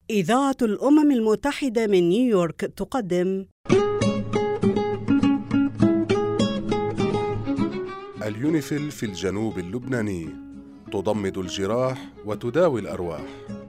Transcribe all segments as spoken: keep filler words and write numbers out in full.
إذاعة الأمم المتحدة من نيويورك تقدم اليونيفيل في الجنوب اللبناني، تضمد الجراح وتداوي الأرواح.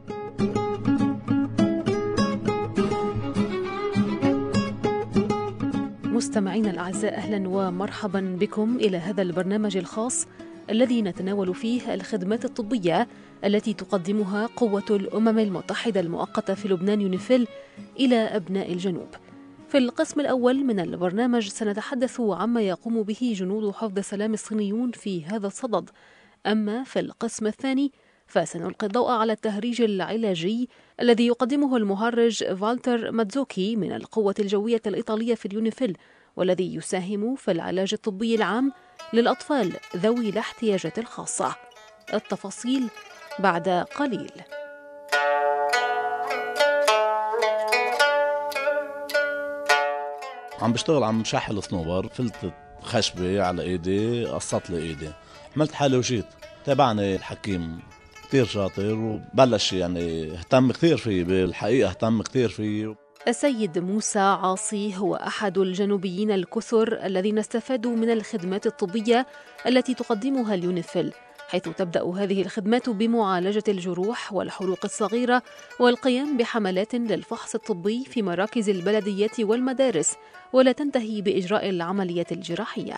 مستمعينا الأعزاء، أهلا ومرحبا بكم إلى هذا البرنامج الخاص الذي نتناول فيه الخدمات الطبية التي تقدمها قوة الأمم المتحدة المؤقتة في لبنان يونيفيل إلى أبناء الجنوب. في القسم الأول من البرنامج سنتحدث عما يقوم به جنود حفظ السلام الصينيون في هذا الصدد، أما في القسم الثاني فسنلقي الضوء على التهريج العلاجي الذي يقدمه المهرج فالتر ماتزوكي من القوة الجوية الإيطالية في اليونيفيل، والذي يساهم في العلاج الطبي العام للأطفال ذوي الاحتياجات الخاصة. التفاصيل بعد قليل. عم بشتغل عم شحل صنوبر، فلتت خشبة على ايدي، قصت لي ايدي، عملت حالي وشيت. تابعني الحكيم كتير شاطر وبلش يعني اهتم كتير فيه، بالحقيقة اهتم كتير فيه. السيد موسى عاصي هو أحد الجنوبيين الكثر الذين استفادوا من الخدمات الطبية التي تقدمها اليونيفيل، حيث تبدأ هذه الخدمات بمعالجة الجروح والحروق الصغيرة والقيام بحملات للفحص الطبي في مراكز البلديات والمدارس، ولا تنتهي بإجراء العمليات الجراحية.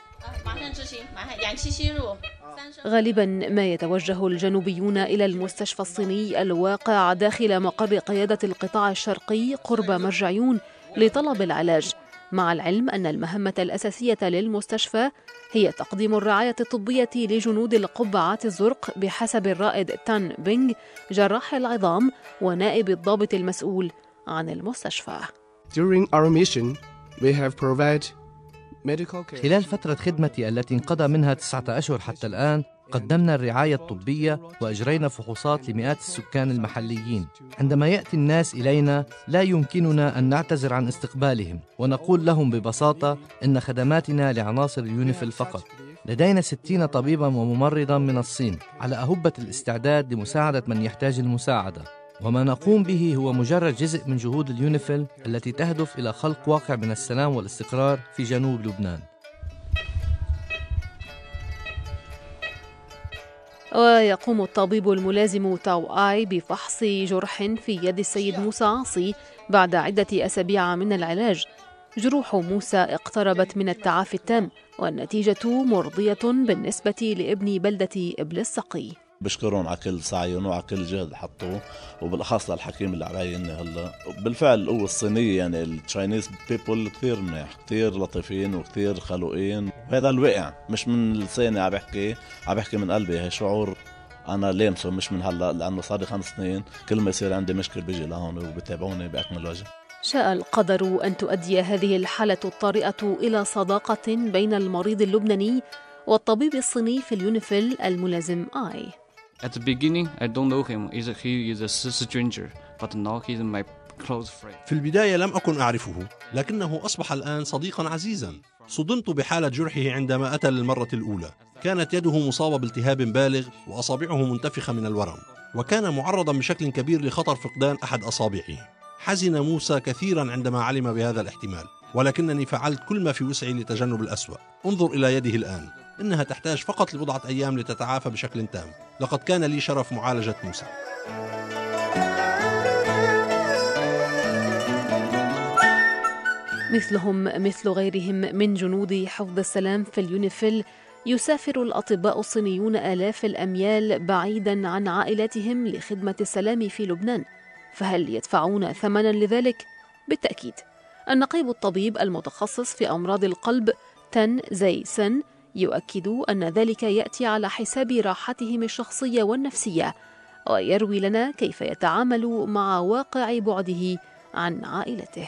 غالبا ما يتوجه الجنوبيون إلى المستشفى الصيني الواقع داخل مقر قيادة القطاع الشرقي قرب مرجعيون لطلب العلاج، مع العلم أن المهمة الأساسية للمستشفى هي تقديم الرعاية الطبية لجنود القبعات الزرق بحسب الرائد تان بينغ جراح العظام ونائب الضابط المسؤول عن المستشفى. During our mission, we have provided خلال فترة خدمتي التي انقضى منها تسعة أشهر حتى الآن، قدمنا الرعاية الطبية وأجرينا فحوصات لمئات السكان المحليين. عندما يأتي الناس إلينا لا يمكننا أن نعتذر عن استقبالهم، ونقول لهم ببساطة إن خدماتنا لعناصر اليونيفيل فقط. لدينا ستين طبيبا وممرضا من الصين على أهبة الاستعداد لمساعدة من يحتاج المساعدة، وما نقوم به هو مجرد جزء من جهود اليونيفيل التي تهدف إلى خلق واقع من السلام والاستقرار في جنوب لبنان. ويقوم الطبيب الملازم تاو آي بفحص جرح في يد السيد موسى عاصي بعد عدة أسابيع من العلاج. جروح موسى اقتربت من التعافي التام، والنتيجة مرضية بالنسبة لابن بلدة إبل السقي. بشكرهم على كل سعيهم وعلى كل جهد حطوه، وبالأخص للحكيم اللي علي إني هلا. بالفعل القوة الصينية يعني التشاينيز بيبول كثير منيح، كثير لطيفين وكثير خلوقين، وهذا الوقع مش من لساني عم بحكي، عم بحكي من قلبي. هي شعور أنا لامسه مش من هلا، لأنه صار لي خمس سنين كل ما يصير عندي مشكل بيجي لهون وبتابعوني بأكمل وجه. شاء القدر أن تؤدي هذه الحالة الطارئة إلى صداقة بين المريض اللبناني والطبيب الصيني في اليونيفيل الملازم آي. At the beginning, I don't know him. He is a stranger, but now he is my close friend. في البداية لم أكن أعرفه، لكنه أصبح الآن صديقا عزيزا. صدمت بحالة جرحه عندما أتى للمرة الأولى. كانت يده مصابة بالتهاب بالغ وأصابعه منتفخة من الورم، وكان معرضا بشكل كبير لخطر فقدان أحد أصابعه. حزن موسى كثيرا عندما علم بهذا الاحتمال، ولكنني فعلت كل ما في وسعي لتجنب الأسوأ. انظر إلى يده الآن، إنها تحتاج فقط لبضعة أيام لتتعافى بشكل تام. لقد كان لي شرف معالجة موسى. مثلهم مثل غيرهم من جنود حفظ السلام في اليونيفيل، يسافر الأطباء الصينيون آلاف الأميال بعيدا عن عائلاتهم لخدمة السلام في لبنان. فهل يدفعون ثمنا لذلك؟ بالتأكيد. النقيب الطبيب المتخصص في أمراض القلب تان زي سن يؤكد أن ذلك يأتي على حساب راحتهم الشخصية والنفسية، ويروي لنا كيف يتعامل مع واقع بعده عن عائلته.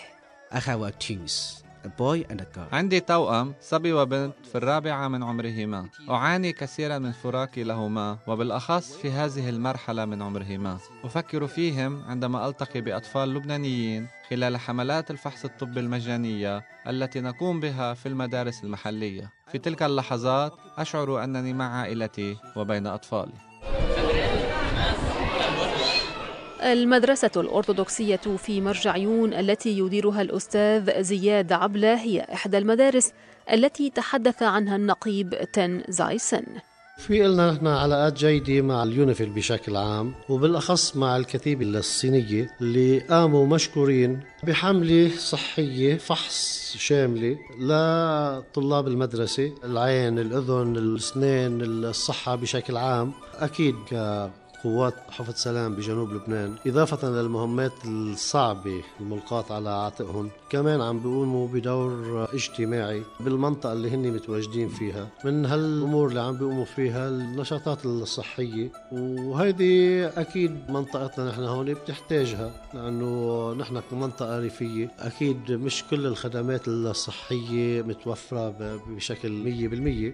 عندي توأم صبي وبنت في الرابعة من عمرهما. أعاني كثيرا من فراقي لهما، وبالأخص في هذه المرحلة من عمرهما. أفكر فيهم عندما ألتقي بأطفال لبنانيين خلال حملات الفحص الطبي المجانية التي نقوم بها في المدارس المحلية. في تلك اللحظات أشعر أنني مع عائلتي وبين أطفالي. المدرسة الأرثوذكسية في مرجعيون التي يديرها الأستاذ زياد عبلة هي إحدى المدارس التي تحدث عنها النقيب تن زايسن. في لنا نحن علاقات جيدة مع اليونيفيل بشكل عام، وبالأخص مع الكتيبة الصينية اللي قاموا مشكورين بحملة صحية فحص شاملة لطلاب المدرسة، العين، الأذن، الأسنان، الصحة بشكل عام. أكيد كقوات حفظ سلام بجنوب لبنان، إضافة للمهمات الصعبة الملقاة على عاتقهم، كمان عم بيقوموا بدور اجتماعي بالمنطقة اللي هن متواجدين فيها. من هالأمور اللي عم بيقوموا فيها النشاطات الصحية، وهذه أكيد منطقتنا نحن هون بتحتاجها، لأنه نحن كمنطقة ريفية أكيد مش كل الخدمات الصحية متوفرة بشكل مية بالمية.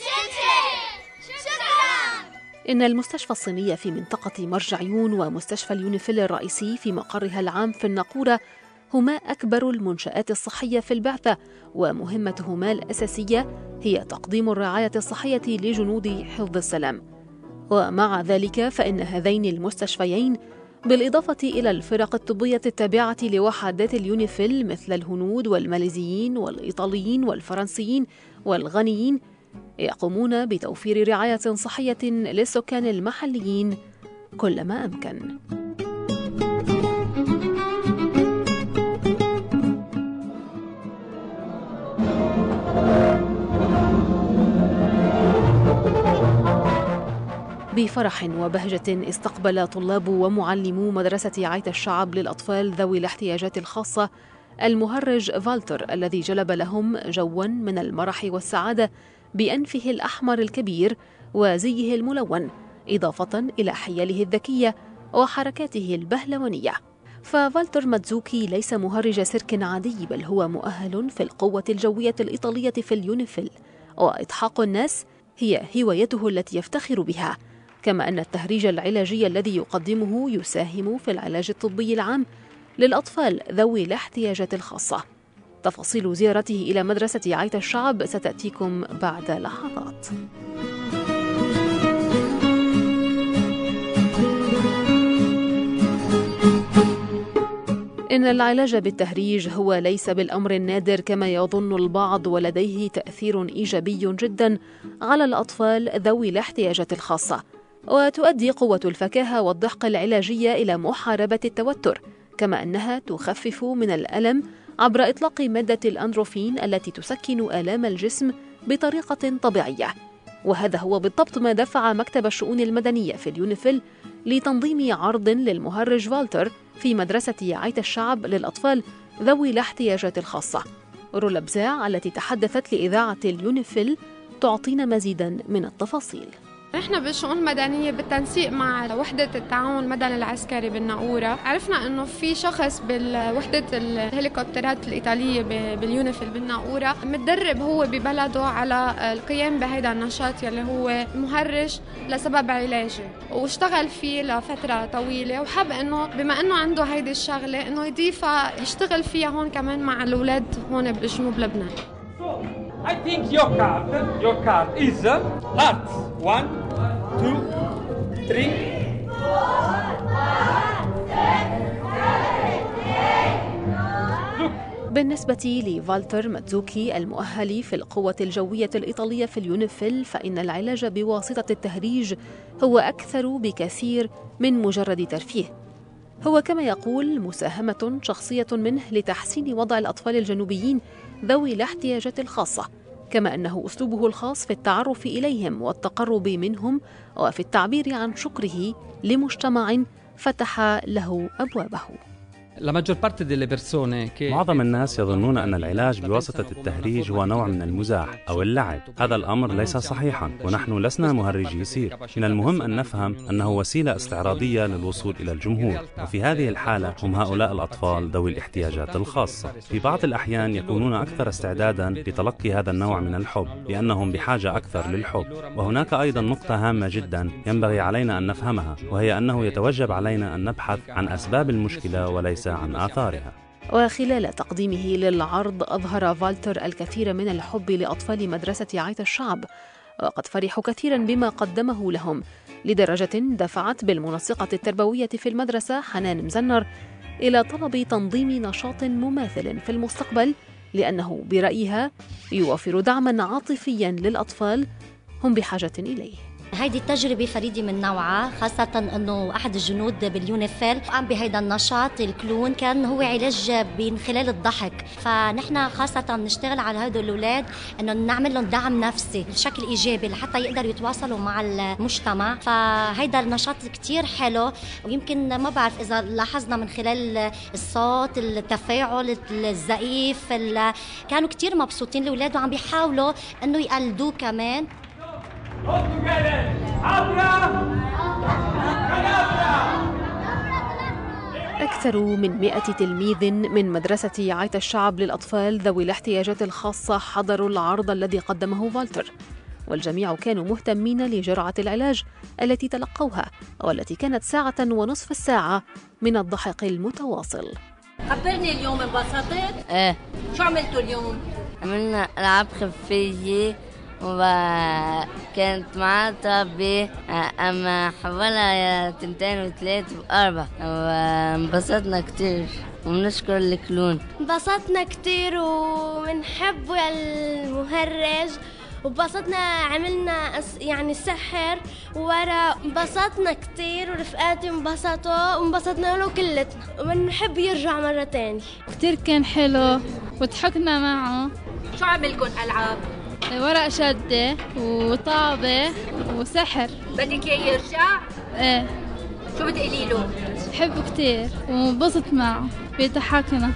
إن المستشفى الصينية في منطقة مرجعيون ومستشفى اليونيفيل الرئيسي في مقرها العام في الناقورة هما أكبر المنشآت الصحية في البعثة، ومهمتهما الأساسية هي تقديم الرعاية الصحية لجنود حفظ السلام. ومع ذلك فإن هذين المستشفيين بالإضافة إلى الفرق الطبية التابعة لوحدات اليونيفيل مثل الهنود والماليزيين والإيطاليين والفرنسيين والغنيين يقومون بتوفير رعاية صحية للسكان المحليين كلما أمكن. بفرح وبهجة استقبل طلاب ومعلمو مدرسة عيت الشعب للأطفال ذوي الاحتياجات الخاصة المهرج فالتر الذي جلب لهم جوا من المرح والسعادة بأنفه الأحمر الكبير وزيه الملون، إضافة إلى حياله الذكية وحركاته البهلوانية. ففالتر ماتزوكي ليس مهرج سيرك عادي، بل هو مؤهل في القوة الجوية الإيطالية في اليونيفيل، وإضحاك الناس هي هوايته التي يفتخر بها، كما أن التهريج العلاجي الذي يقدمه يساهم في العلاج الطبي العام للأطفال ذوي الاحتياجات الخاصة. تفاصيل زيارته إلى مدرسة عيت الشعب ستأتيكم بعد لحظات. إن العلاج بالتهريج هو ليس بالأمر النادر كما يظن البعض، ولديه تأثير إيجابي جدا على الأطفال ذوي الاحتياجات الخاصة، وتؤدي قوة الفكاهة والضحك العلاجية إلى محاربة التوتر، كما أنها تخفف من الألم عبر إطلاق مادة الأندروفين التي تسكن آلام الجسم بطريقة طبيعية. وهذا هو بالضبط ما دفع مكتب الشؤون المدنية في اليونيفيل لتنظيم عرض للمهرج فالتر في مدرسة عيت الشعب للأطفال ذوي الاحتياجات الخاصة. رولا بزاع التي تحدثت لإذاعة اليونيفيل تعطينا مزيدا من التفاصيل. نحن بالشؤون المدنية بالتنسيق مع وحدة التعاون المدني العسكري بالناقورة عرفنا انه في شخص بالوحدة الهليكوبترات الإيطالية باليونيفيل بالناقورة متدرب هو ببلده على القيام بهذا النشاط يلي هو مهرج لسبب علاجي، واشتغل فيه لفترة طويلة، وحب انه بما انه عنده هيدي الشغلة انه يضيفها يشتغل فيها هون كمان مع الأولاد هون بجنوب لبنان. I think your card, your card is heart. One, two, three. بالنسبة لفالتر ماتزوكي المؤهل في القوة الجوية الإيطالية في اليونيفيل، فإن العلاج بواسطة التهريج هو أكثر بكثير من مجرد ترفيه. هو كما يقول مساهمة شخصية منه لتحسين وضع الأطفال الجنوبيين ذوي الاحتياجات الخاصة، كما أنه أسلوبه الخاص في التعرف إليهم والتقرب منهم وفي التعبير عن شكره لمجتمع فتح له أبوابه. معظم الناس يظنون أن العلاج بواسطة التهريج هو نوع من المزاح أو اللعب. هذا الأمر ليس صحيحا، ونحن لسنا مهرجي سير. من المهم أن نفهم أنه وسيلة استعراضية للوصول إلى الجمهور، وفي هذه الحالة هم هؤلاء الأطفال ذوي الاحتياجات الخاصة. في بعض الأحيان يكونون أكثر استعدادا لتلقي هذا النوع من الحب لأنهم بحاجة أكثر للحب. وهناك أيضا نقطة هامة جدا ينبغي علينا أن نفهمها، وهي أنه يتوجب علينا أن نبحث عن أسباب المشكلة وليس عن آثارها. وخلال تقديمه للعرض أظهر فالتر الكثير من الحب لأطفال مدرسة عيت الشعب، وقد فرحوا كثيرا بما قدمه لهم، لدرجة دفعت بالمنسقة التربوية في المدرسة حنان مزنر إلى طلب تنظيم نشاط مماثل في المستقبل، لأنه برأيها يوفر دعماً عاطفياً للأطفال هم بحاجة إليه. هيدي التجربة فريدة من نوعها، خاصة أنه أحد الجنود باليونيفيل قام بهيدا النشاط الكلون، كان هو علاج من خلال الضحك. فنحن خاصة نشتغل على هدول الأولاد أنه نعمل لهم دعم نفسي بشكل إيجابي لحتى يقدروا يتواصلوا مع المجتمع. فهيدا النشاط كتير حلو، ويمكن ما بعرف إذا لاحظنا من خلال الصوت، التفاعل، الزقيف، كانوا كتير مبسوطين الأولاد وعم بيحاولوا أنه يقلدوه كمان. أكثر من مئة تلميذ من مدرسة عيت الشعب للأطفال ذوي الاحتياجات الخاصة حضروا العرض الذي قدمه فالتر، والجميع كانوا مهتمين لجرعة العلاج التي تلقوها، والتي كانت ساعة ونصف الساعة من الضحك المتواصل. خبرني اليوم انبسطت؟ ايه. شو عملتوا اليوم؟ عملنا ألعاب خفية وكانت معها طابة، أما حولها تنتين وثلاث وأربع، وانبسطنا كتير وبنشكر الكلون. انبسطنا كتير وبنحب المهرج، وبسطنا عملنا يعني سحر ورا، انبسطنا كتير ورفقاتي انبسطوا وانبسطنا له كلتنا، وبنحب يرجع مرة تاني. كتير كان حلو وضحكنا معه. شو عملكن ألعاب؟ ورق شدة وطابة وسحر. بدك اياه يرجع؟ ايه. شو بتقولي له؟ بحبه كتير ومنبسط معه، بيضحكنا.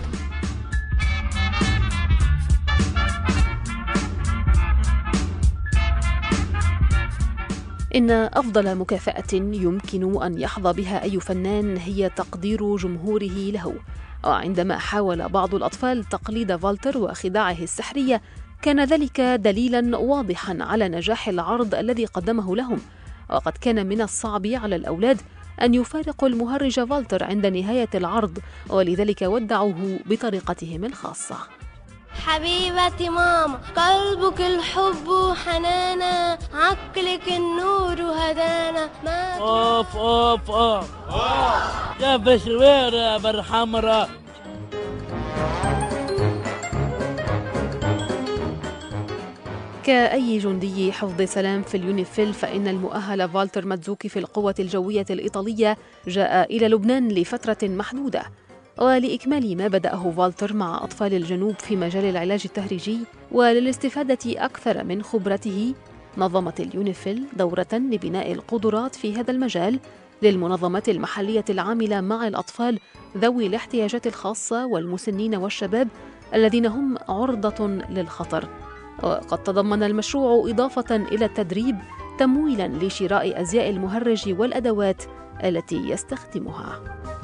إن أفضل مكافأة يمكن أن يحظى بها أي فنان هي تقدير جمهوره له، وعندما حاول بعض الأطفال تقليد فالتر وخداعه السحرية كان ذلك دليلاً واضحاً على نجاح العرض الذي قدمه لهم. وقد كان من الصعب على الأولاد أن يفارقوا المهرج فالتر عند نهاية العرض، ولذلك ودعوه بطريقتهم الخاصة. حبيبتي ماما، قلبك الحب وحنانا، عقلك النور وهدانا. ما اوف اوف اوف يا بشوير يا برحمرة. كأي جندي حفظ سلام في اليونيفيل، فإن المؤهل فالتر ماتزوكي في القوة الجوية الإيطالية جاء إلى لبنان لفترة محدودة، ولإكمال ما بدأه فالتر مع أطفال الجنوب في مجال العلاج التهريجي، وللاستفادة أكثر من خبرته نظمت اليونيفيل دورة لبناء القدرات في هذا المجال للمنظمات المحلية العاملة مع الأطفال ذوي الاحتياجات الخاصة والمسنين والشباب الذين هم عرضة للخطر. وقد تضمن المشروع إضافة إلى التدريب تمويلاً لشراء أزياء المهرج والأدوات التي يستخدمها.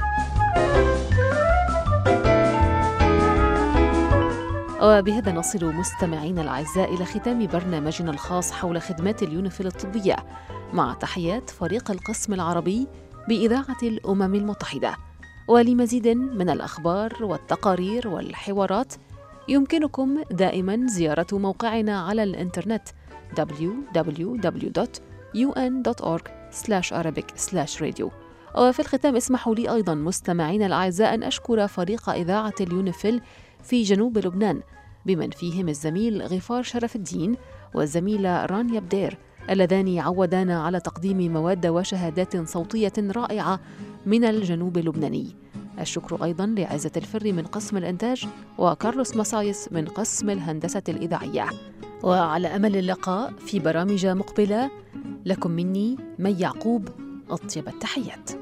وبهذا نصل مستمعينا الأعزاء إلى ختام برنامجنا الخاص حول خدمات اليونيفيل الطبية، مع تحيات فريق القسم العربي بإذاعة الأمم المتحدة. ولمزيد من الأخبار والتقارير والحوارات يمكنكم دائما زيارة موقعنا على الإنترنت دبليو دبليو دبليو دوت يو إن دوت أورج سلاش أرابيك سلاش راديو. وفي الختام اسمحوا لي أيضا مستمعين الأعزاء أن أشكر فريق إذاعة اليونيفيل في جنوب لبنان، بمن فيهم الزميل غفار شرف الدين والزميلة رانيا بدير، اللذان عودانا على تقديم مواد وشهادات صوتية رائعة من الجنوب اللبناني. الشكر أيضاً لعزة الفري من قسم الإنتاج وكارلوس مسايس من قسم الهندسة الإذاعية. وعلى أمل اللقاء في برامج مقبلة، لكم مني مي يعقوب أطيب التحيات.